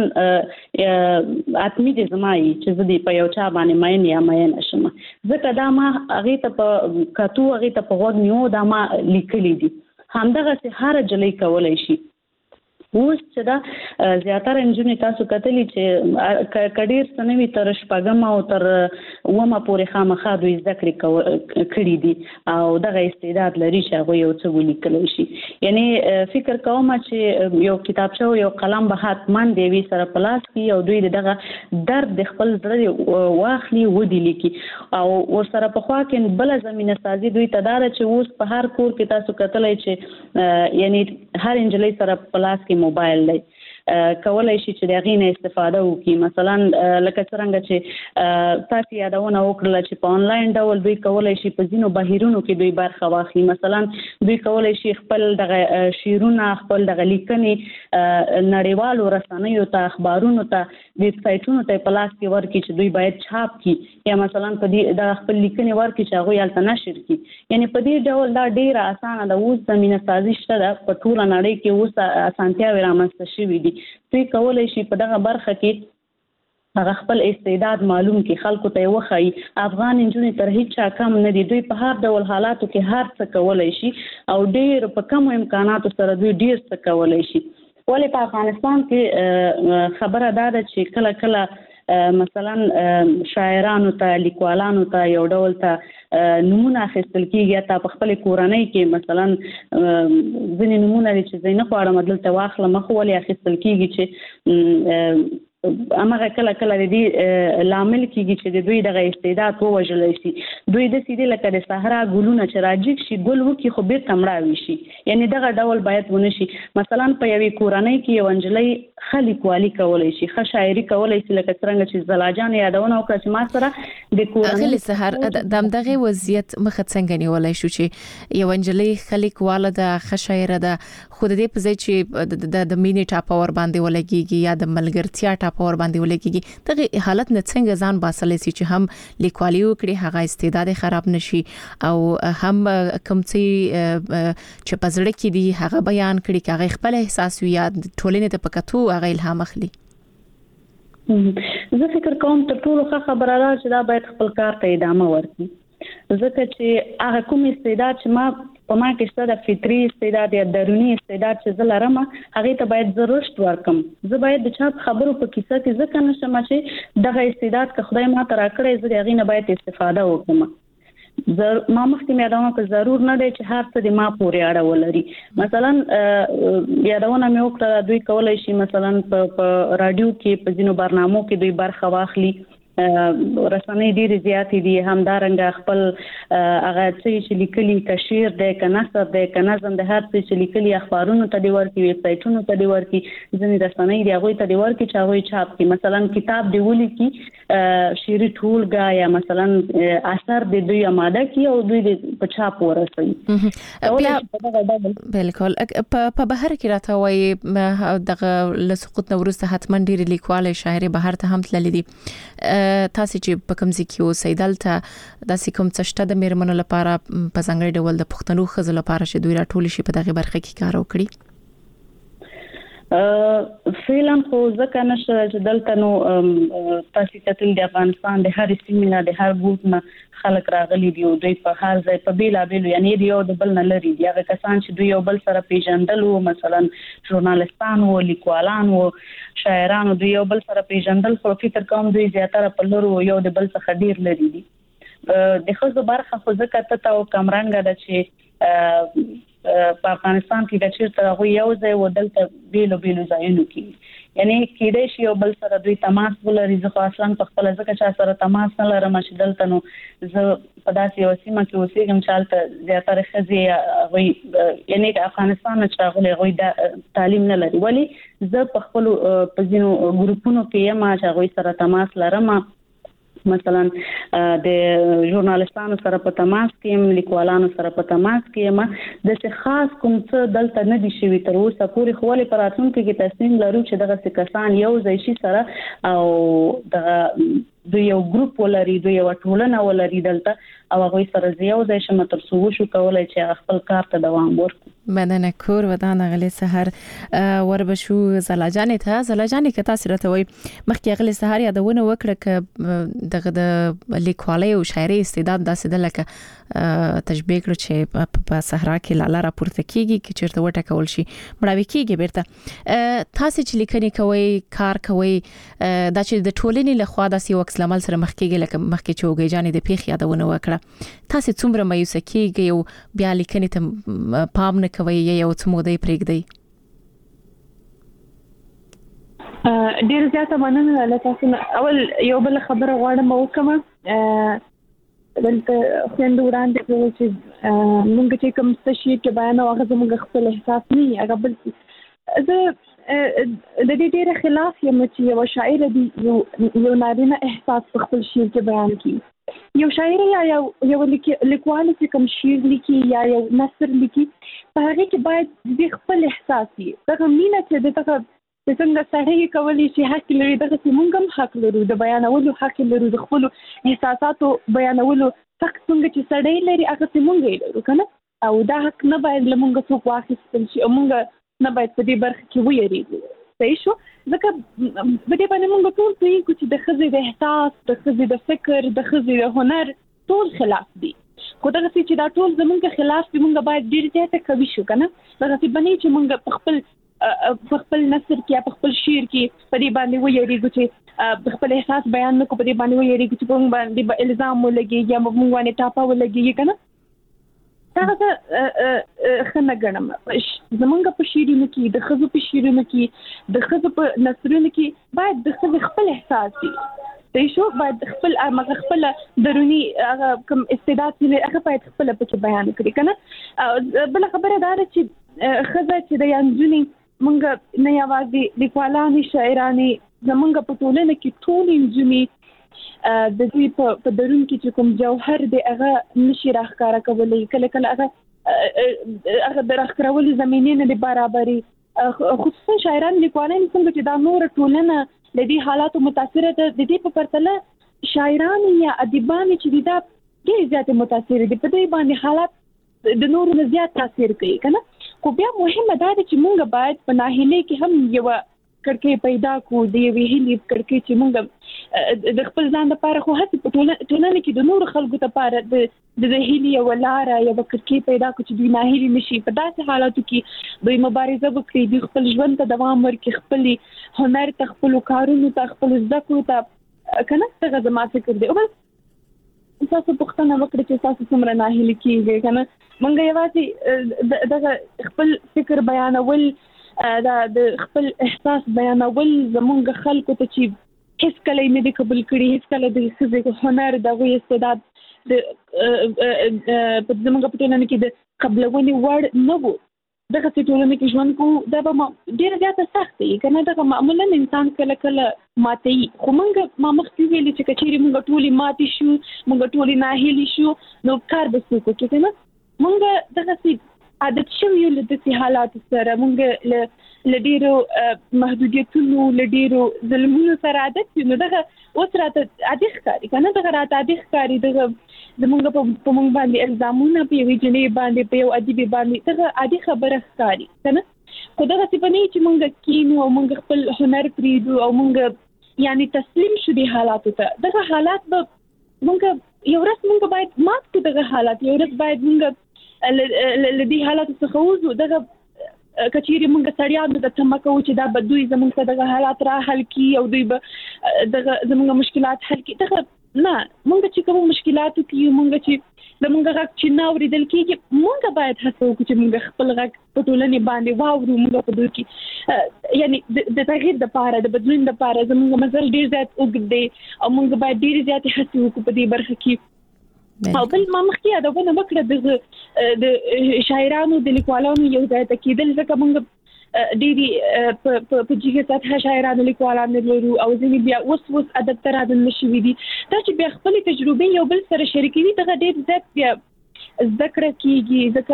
اتمی د زمای چې زه د په یو چا باندې مې نه مې نشم ځکه دا ما هغه ته په کاتو هغه ته په وګ نیو دا ما لیکلي دي همدغه سه هر جلې کولای شي اوس چې دا زیاتره انجونې تاسو کتلی چې کډیر سنوي تر شپږم او تر ومه پورې خامخا دوی ذکر کړی دي او دغه استعداد لري چې هغه یو څه ولیکلی شي یعنی فکر کوم چې یو کتابچه او یو قلم به حتمان دی وی سره پلاس کی او دوی دغه درد د خپل زړه واخلي ودی لیکي او ور سره په خوا کې بل زمينه سازي دوی تدار چې اوس په هر کور کې تاسو کتلی چې یعنی هر انجلۍ سره پلاس کې موبایل دی کولای شي چې د غینه استفاده وکړي مثلا لکه څنګه چې تاسو یادونه وکړل چې په انلاین ډول دوی کولای شي په ځینو بهیرونو کې دوی برخه واخلي مثلا دوی کولای شي خپل دغه شیرونه خپل دغه لیکنې نړیوالو رسنیو ته اخبارونو ته ویب سایټونو ته پلاس کې ورکړي چې دوی باید چاپ کړي یا مثلا په دې د خپل لیکنې ورکړي چې هغه یالته نشر کړي یعنی په دې ډول دا ډیره اسانه ده اوس زمينه سازي شته په ټول نړۍ کې اوس اسانتیا ورامسته شوې دي دوی کولای شي په دغه برخه کې هغه خپل استعداد معلوم کې خلکو ته وخی افغان انجونې تر هیڅ چا کم نه دي دوی په هر ډول حالاتو کې هر څه کولای شي او ډیر په کم امکاناتو سره دوی ډیر څه کولای شي ولې په افغانستان کې خبره ده چې کله کله مثلا شاعرانو ته لیکوالانو ته یو ډول ته نمونه اخیستل کیږي تا په خپل کورنۍ کې مثلا ځینې نمونه چې زینه غواړم دلته واخله مخ ولې اخیستل کیږي چې امغه کله کله د دې لامل کیږي چې د دوی دغه استعداد ووجل شي دوی د سیدی لکه د صحرا ګلونه چې راجیک شي ګل وکي خو به تمړاوي شي یعنی دغه ډول باید ونه شي مثلا په یوې کورنۍ کې یو انجلۍ خلیق والی کولای شي ښه شاعري کولای شي لکه څنګه چې زلاجان یادونه وکړه چې ما سره د کورنۍ اخلي سحر د دغه وضعیت مخه څنګه نیولای شو چې یو انجلۍ خلیق والده ښه شاعره ده خو د دې په ځای چې د مینې ټاپور باندې ولګيږي یا د ملګرتیا ټاپور باندې ولګيږي دغه حالت نه څنګه ځان باسلې سي چې هم لیکوالي وکړي هغه استعداد خراب نشي او هم کوم څه چې پزړه کې دي هغه بیان کړي هغه خپل احساس یا ټولنې ته پکاتو هغه الهام اخلي زه فکر کوم تر ټولو ښه خبره ده چې دا باید خپل کار ته ادامه ورکړي ځکه چې هغه کوم استعداد چې ما په ما کې څه د فطري استعداد یا دروني استعداد چې زه لرم هغه ته باید ضرورت ورکم زه باید د چا خبرو په کیسه کې ځکه نشم چې دغه استعداد که خدای ما ته راکړی زه هغه نه باید استفاده وکړم زر ما مخکې مې یادونه که ضرور نه دی چې هر څه د ما پورې اړه ولري مثلا یادونه مې وکړه دوی کولای شي مثلا په رادیو کې په ځینو برنامو کې دوی برخه واخلي رسنۍ ډېرې زیاتې دي همدارنګه خپل هغه چې لیکلي کشیر دی که نثر دی که نظم د هر څه چې لیکلي اخبارونو ته دی ورکړي ویب سایټونو ته دی ورکړي ځینې رسنۍ دی هغوی ته دی ورکړي چې هغوی چاپ کړي مثلا کتاب دی ولیکي شعري ټولګه یا مثلا اثر دی دوی آماده کړي او دوی د په چاپ ورسوي بالکل په بهر کې راته وایي دغه له سقوط نه وروسته حتما ډېرې لیکوالې شاعرې بهر ته هم تللې دي تاسو چې په کوم ځای کې اوسئ دلته داسې کوم څه شته د میرمنو لپاره په ځانګړي ډول د پښتنو ښځو لپاره چې دوی راټول شي په دغه برخه کې کار وکړي فعلا خو ځکه نشه چې دلته نو تاسو ته د افغانستان د هر سیمه نه د هر ګوټ نه خلک راغلي دي او دوی په هر ځای په بیلا بیلو یعنی دی یو د بل نه لري دی هغه کسان چې دوی یو بل سره پیژندل او مثلا ژورنالیستان او لیکوالان او شاعران دوی یو بل سره پیژندل خو فکر کوم دوی زیاتره په لورو یو د بل څخه ډیر لري دي د خزو برخه خو ځکه ته او کمرنګ ده چې په افغانستان کې د چیرته غو یو ځای ودلته بیلو بیلو ځایونو کې یعنی کېدای شي یو بل سره دوی تماس ولري ځکه اصلا په خپل ځکه چې سره تماس نه لرم چې دلته نو زه په داسې یو سیمه کې اوسېږم چې هلته زیاتره ښځې هغوی یعنی د افغانستان نه چې راغلي هغوی د تعلیم نه لري ولې زه په خپلو په ځینو ګروپونو کې یم چې هغوی سره تماس لرم مثلا د ژورنالیستانو سره په تماس کې لیکوالانو سره په تماس کې د څه خاص کوم څه دلته نه دي شوی تر اوسه پورې خو ولې پراتون کې تصمیم لرو چې دغه کسان یو ځای شي سره او د د یو ګروپ ولري د یو ټولنه ولري دلته او هغه سره زیاو ځای شمه تر څو شو کولای چې خپل کار ته دوام ورکړي. مننه کور ودان غلي سحر وربشو زلاجان ته زلاجان کې تاسو راته وي مخکې غلي سحر یادونه وکړه ک دغه د لیکوالۍ او شاعرۍ استعداد داسې د لکه تشبیه کړ چې په صحرا کې لاله راپورته کیږي چې چیرته وټکول شي مړاوي کیږي بیرته تاسو چې لیکنې کوي کار کوي دا چې د ټولنې له خوا داسې وکس لامل سره مخ کېږي لکه مخکې چې وګیجانې د پیښ یادونه وکړه تاسو څومره مایوس کیږي او بیا لیکنې ته پام نه کوي یو څه مودې پرېږدي؟ ډیر زیاته مننه له تاسو نه. اول یو بل خبره غواړم وکم دلته خوند وړاندې کوي چې موږ چې کوم څه شي کې بیان او هغه زموږ خپل احساس نه هغه بل زه د دې ډیره خلاف یم چې یو شاعر دی یو یو نارینه احساس په خپل شعر کې بیان کړي. یو شاعر یا یو یو لیکوال چې کوم شعر لیکي یا یو نثر لیکي په هغه کې باید د خپل احساس وي. دا مینه چې دغه څنګه سړی کولی شي حق لري دغه موږ هم حق لرو د بیانولو حق لرو د خپل احساساتو بیانولو حق څنګه چې سړی لري هغه موږ لرو کنه او دا حق نه باید لمونږ څوک واخیستل شي او موږ نه باید په دې برخه کې ویریږو. صحیح شو ځکه په دې باندې موږ ټول پوهیږو چې د ښځې د احساس د ښځې د فکر د ښځې د هنر ټول خلاف دي. خو دغه چې دا ټول زمونږ خلاف دي موږ باید ډېر زیاته قوي شو کنه دغه چې بنې چې موږ په خپل په خپل نثر کې په خپل شعر کې په دې باندې ویریږو چې په خپل احساس بیان نکو په دې باندې ویریږو چې موږ باندې به الزام ولګي یا موږ باندې ټاپه ولګي کنه دا څه خنه ګڼم. زمونږ په شعرونو کې د ښځو په شعرونو کې د ښځو په نثرونو کې باید د ښځې خپل احساس وي. صحیح شو باید خپل هغه خپل دروني هغه کوم استعداد لري هغه باید خپل پکې بیان کړي کنه. بل خبره دا ده چې ښځه چې د یانځونی مونږ نه یوازې لیکوالانې شاعرانې زمونږ په ټولنه کې ټول انجونی د دوی په درون کې چې کوم جوهر دی هغه نشي راښکاره کولی کله کله هغه هغه د راښکارولو زمینې نه برابري خصوصا شاعران لیکوالان څنګه چې دا نور ټولنه د دې حالاتو متاثره ده د دې په پرتله شاعران یا ادیبان چې دا ډېر زیات متاثر دي په دې باندې حالات د نور نه زیات تاثیر کوي کنه. خو بیا مهمه ده چې موږ باید په ناهیلۍ کې هم یو کړکۍ پیدا کو د یوې هیلې کړکۍ چې موږ د خپل ځان لپاره خو هڅه په ټولنه کې د نور خلکو لپاره د د هیلې یو لاره یو کړکۍ پیدا کو چې دوی ناهیلي نشي په داسې حالاتو کې دوی مبارزه وکړي دوی خپل ژوند ته دوام ورکړي خپل هنر ته خپل کارونو ته خپل زده کړو ته کنه څنګه زما فکر دی. او تاسو پوښتنه وکړئ چې تاسو څومره ناهیلي کیږئ کنه مونږ یوازې دغه خپل فکر بیانول دا د خپل احساس بیانول زمونږ خلکو ته چې هیڅ کله نه دي قبول کړي هیڅ کله د ښځې هنر دغه استعداد د په زمونږ په ټولنه کې د قبلونې وړ نه وو دغه ټولنه کې ژوند کو دا به ډېر زیاته سخت دی کنه دغه معمولا انسان کله کله ماتي خو مونږ ما مخکې ویلي چې کچېری مونږ ټولي ماتي شو مونږ ټولي ناهیلي شو نو کار به څه کوو کنه مونږ دغه سي عادت شو یو له دې حالات سره مونږ له ډېرو محدودیتونو له ډېرو ظلمونو سره عادت نو دغه اوس راته عادي ښکاري کنه دغه راته عادي ښکاري دغه زمونږ په مونږ باندې الزامونه په یوې جنې باندې په یو ادیب باندې دغه عادي خبره ښکاري کنه خو دغه څه په نه چې مونږ کینو او مونږ خپل هنر پریږدو او مونږ یعنی تسلیم شو دي حالاتو ته دغه حالات به مونږ یو ورځ مونږ باید مات کړو دغه حالات یو ورځ باید مونږ ل دې حالاتو څخه وځو دغه کچېری مونږ سړیانو د تمکو چې دا به دوی زمونږ ته دغه حالات را حل کی او دوی به دغه زمونږ مشکلات حل کی دغه نه مونږ چې کوم مشکلاتو کې مونږ چې زمونږ غږ چې نه اورېدل کېږي مونږ باید هڅه وکړو چې مونږ خپل غږ په ټولنې باندې واورو مونږ په دوی کې یعنی د تغییر لپاره د بدلون لپاره زمونږ مزل ډېر زیات اوږد دی او مونږ باید ډېر زیات هڅه وکړو په دې برخه کې. او بل ما مخکې یادونه وکړه د د شاعرانو د لیکوالانو یو ځای ته کېدل ځکه موږ ډېرې په جګه سطحه شاعرانو لیکوالان لرو او ځینې بیا اوس اوس ادب ته راغلي شوي دي دا چې بیا خپلې تجربې یو بل سره شریکوي دغه ډېر زیات بیا زده کړه کېږي ځکه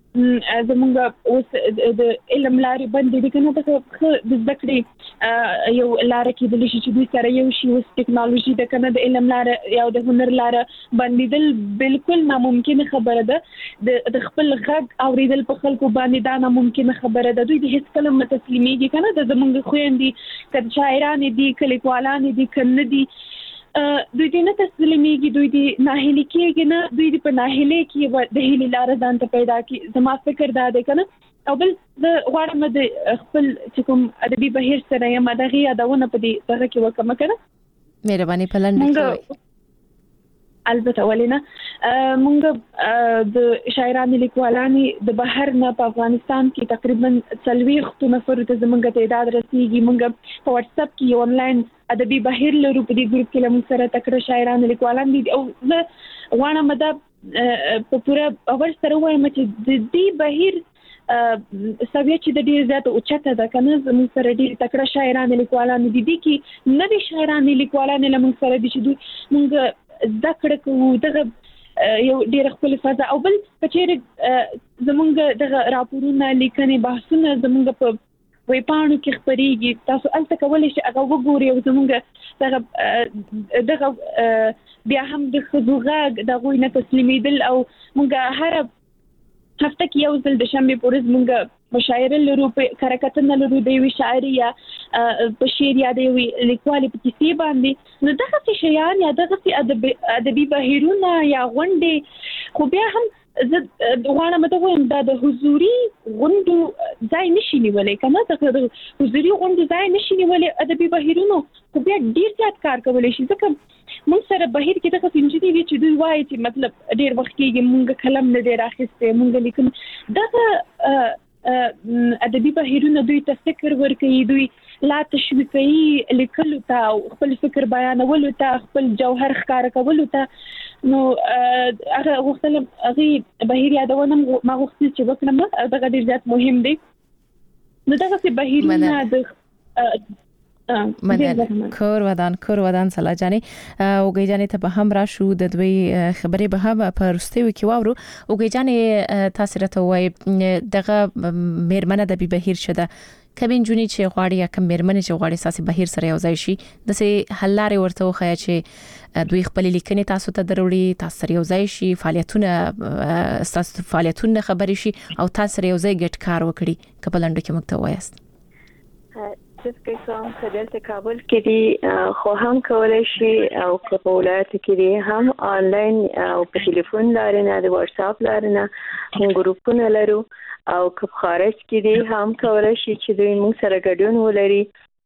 زمونږ اوس د علم لارې باندې د کنه د د ذکرې یو لار کې د لشي چې دوی سره یو شی اوس ټیکنالوژي د کنه د علم لار یا د هنر لار باندې دل بالکل ناممکن خبره ده د خپل غږ اوریدل په خلکو باندې دا ناممکن خبره ده. دوی د هیڅ کلمه تسلیميږي کنه د زمونږ خويندې کله شاعران دي کلیکوالان دي کنه دي دوی دې نه تسلیميږي دوی دې ناهیلي کېږي نه دوی دې په ناهیلي کې د هیلې لار ځان ته پیدا کی. زما فکر دا دی کنه او بل د غواړم د خپل چې کوم ادبي بهیر سره یم دغه یادونه په دې ځای کې وکم کنه مهرباني پلان وکړئ. البته ولینه مونږ د شاعرانو لیکوالانو د بهر نه په افغانستان کې تقریبا څلوېښت نفر ته زمونږ تعداد رسیدي. مونږ په واتس اپ کې آنلاین ادبي بهیر لرو په دې ګروپ کې لمون سره تکړه شاعرانو لیکوالان دي او زه غواړم دا په پوره اور سره وایم چې د دې بهیر سوي چې د ډیر زیات اوچته ده کنه زموږ سره ډیر تکړه شاعرانو لیکوالان دي دي کې نوې شاعرانو لیکوالان لمون سره دي چې مونږ ذکر کوو دغه یو ډیر خپل فضا او بل کچېره زمونږ دغه راپورونه لیکنې بحثونه زمونږ په وې پانو کې خبريږي تاسو الته کولای شئ هغه وګورئ او زمونږ دغه دغه بیا هم د خزوغه دغه نه تسلیمیدل او مونږ هر هفته کې یو ځل د شنبه پورز مونږ مشاعر لرو په کارکتنه لرو د وی شاعري یا په شعر یا د وی لیکوالي په کیسې باندې نو دغه څه شیان یا دغه څه ادب ادبي بهیرونه یا غونډې خو بیا هم زه غواړم ته وایم دا د حضوري غونډو ځای نشي نیولای کنه د حضوري غونډو ځای نشي نیولای ادبي بهیرونو خو بیا ډیر زیات کار کولای شي ځکه مونږ سره بهیر کې دغه سنجدي وی چې دوی وایي چې مطلب ډیر وخت کې مونږ کلم نه ډیر اخیسته مونږ لیکم دغه ادبي بهیرونه دوی ته فکر ورکوي دوی لا تشویقي لیکلو ته خپل فکر بیانولو ته خپل جوهر ښکار کولو ته نو هغه وختل هغه بهیر یادونه ما وختي چې وکړم دغه ډیر زیات مهم دی نو دغه بهیرونه د مننه کور ودان کور ودان سلا جاني او گیجاني ته به هم را شو د دوی خبرې به هم په رستیو کې واورو او گیجاني تاسو راته وای دغه مېرمنه د بهیر شده کبین جونی چې غواړي یا کوم مېرمنه چې غواړي ساسي بهیر سره یو ځای شي د سه حلاره ورته وخیا چې دوی خپل لیکنې تاسو ته دروړي تاسو سره یو ځای شي فعالیتونه تاسو فعالیتونه خبري شي او تاسو سره یو ځای ګټ کار وکړي کپلند کې مکتوب وایست چې کوم کډلته کابل کې دي خو هم کولای شي او په ولایت کې دي هم آنلاین او په ټلیفون لارې نه د واتس اپ لارې نه ګروپونه لرو او په خارج کې دي هم کولای شي چې دوی موږ سره ګډون ولري.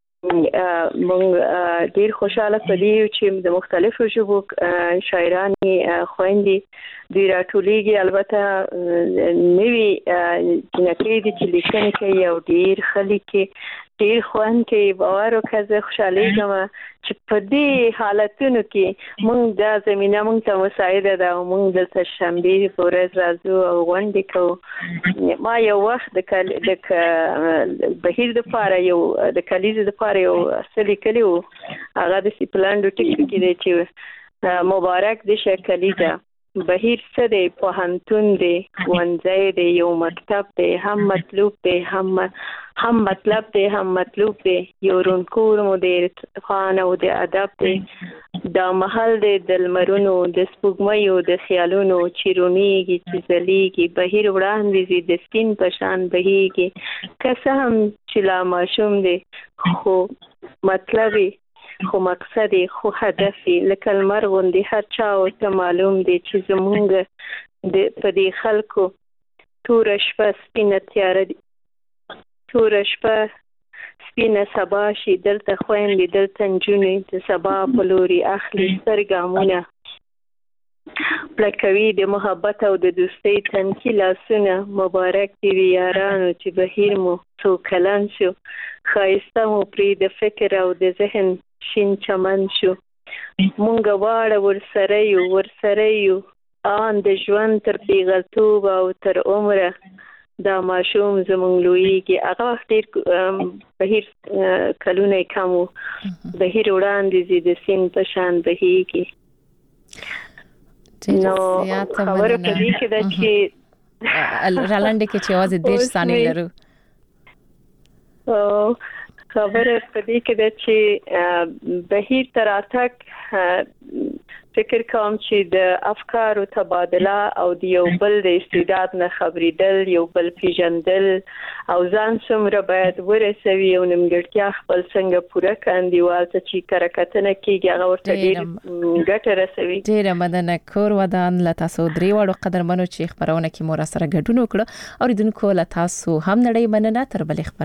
موږ ډیر خوشاله پدې چې د مختلفو ژبو شاعرانې خويندې دوی راټولېږي البته نوی جنکې دي چې لیکنې کوي او ډیر خلک ډیر خوان کې باور وکړه خوشاله یم چې په دې حالتونو کې موږ د زمينه موږ ته مساعده ده او موږ د شنبه پورز راځو او غونډې کوو. ما یو وخت د د بهیر د پاره یو د کلیزې د پاره یو اصلي کلیو هغه د سیپلاندو ټیک کې دی چې مبارک د شکلیزه بهیر څه دی پوهنتون دی ونځای دی یو مکتب دی هم مطلوب دی هم هم مطلب دی هم مطلوب دی یو رونکور مدیر خان او د ادب دی دا محل دی د لمرونو د سپوږمیو د خیالونو چیرونیږي چې زلیږي بهیر وړاندې د سپین پشان بهیږي که هم چې لا ماشوم دی خو مطلبي خو مقصد خو هدف لکه المر غوندي هر چا او ته معلوم دی چې زمونږ د پدې خلکو تور شپه سپینه تیار دي تور شپه سپینه سبا شي دلته خويندې دلته نجونې د سبا په لوري اخلي سترګامونه پلکوي د محبت او د دوستۍ تنکي لاسونه مبارک دی یارانو چې بهیر مو څو کلن شو خایسته مو پرې د فکر او د ذهن شین چمن شو مونږ واړه ورسره یو ورسره یو آن د ژوند تر پیغلتوب او تر عمره دا ماشوم زمونږ لویږي هغه ډېر بهیر کلونه کم بهیر وړاندې د سین په شان بهیږي نو خبره په دې کې ده چې رالاندې کې چې आवाज ډېر ثاني لرو او خبره پدې کې ده چې بهیر تراتک فکر کوم چې د افکارو تبادله او د یو بل د استعداد نه خبرېدل یو بل پیژندل او ځان څومره باید ورسوي او نیمګړتیا خپل څنګه پوره کاندیوال ته چې کرکټنه کېږي هغه ورته ډېر ګټه رسوي. ډېره مننه کور ودان له تاسو درې وړو قدرمنو چې خبرونه کې مو را سره ګډون وکړو او ریدونکو له تاسو هم نړۍ مننه تر بلې